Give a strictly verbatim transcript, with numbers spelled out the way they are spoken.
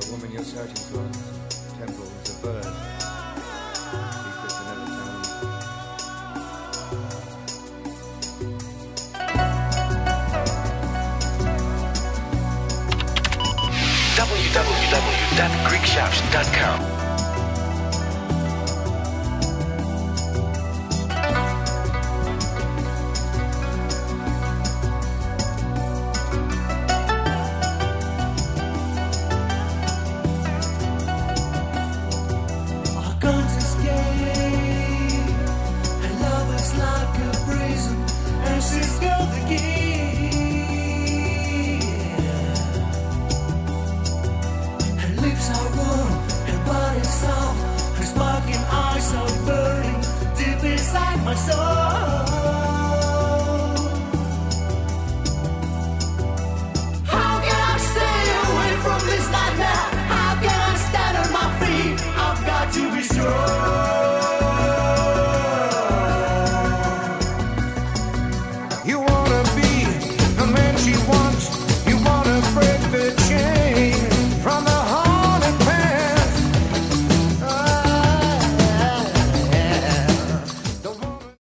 The woman you're searching for, Temple, is a bird. Secrets are never told. w w w dot greek shouts dot com